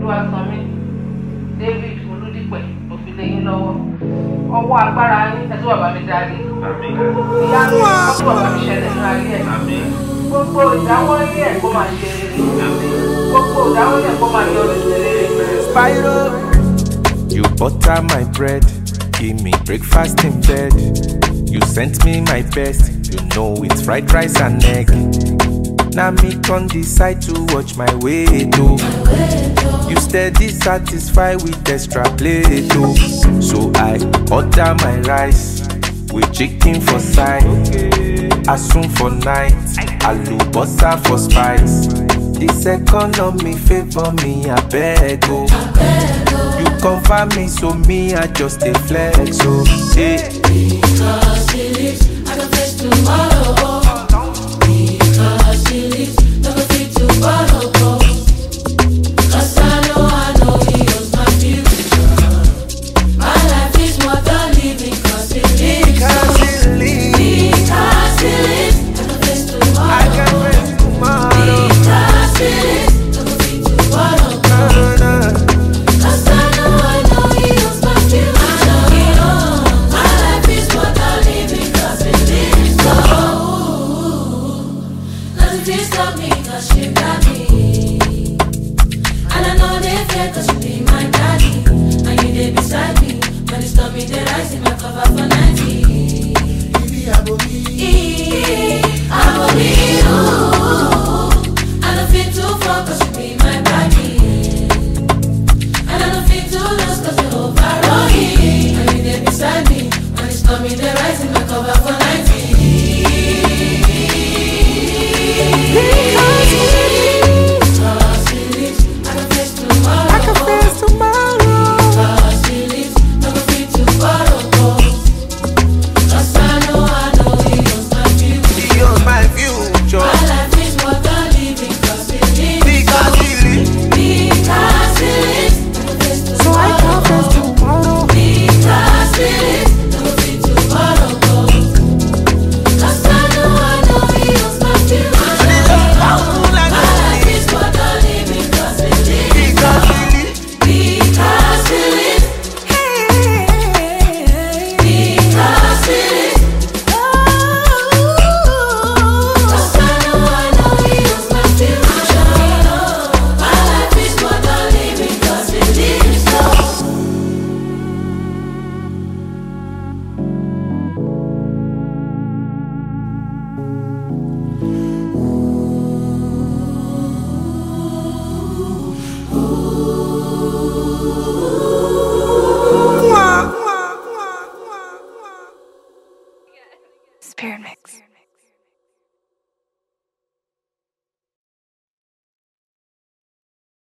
Olúwasanmi David Olúdípẹ̀ òfìlẹ́yìn lọ́wọ́ ọwọ́ agbára yín ẹ̀tọ́ bàbá mi dáadé ìyá mi ọ̀tún bàbá mi ṣẹlẹ̀ ní ayé ẹ̀ gbogbo ìdáwọ́lé ẹ̀ kó máa ṣe rere gbogbo ìdáwọ́lé ẹ̀ kó máa yọrí sí rere. Spyro, you butter my bread, give me breakfast in bed. You sent me my best, you know it's fried rice and egg. Now me can decide to watch my way too. You steady satisfied with extra plate too. So I order my rice with chicken for side, asun for night, alubosa for spice. This economy favor me, I beg oh. You confirm me, so me I just a flex so hey. Because she lives, I can face tomorrow. Because she lives, never fit to borrow. Cause I know he owns my future. My life is more than living. Cause he lives, Because he lives, because he lives, I can face tomorrow. I can face tomorrow. Because he lives, never fit to borrow. Cause I know he owns my future. My life is more than living. Cause he lives, nothing can stop me. Cause she got me. And I know they fear. Cause you be my daddy. And you there beside me. When it's stop me, they rise in my cover for 90. I will be you. I don't feel too far. Cause you be my body. And I don't feel too lost. Cause you overall me. And you there beside me. When it's stop me, they rise in my cover for 90. Because he lives, I can face tomorrow. I can face tomorrow. Because he lives, never fit to borrow. Cause I know he owns my future. You're my future. My life is more than living. Cause he lives, Because he lives, because he lives, never face so I can face tomorrow. tomorrow. Because he lives, never fit to borrow. Cause I know he owns my future. My life is more than living. Cause he lives, Because he lives, because he lives, because he lives. Cause I know he owns my future. My life is more than living. Cause he lives, Spirit Mix.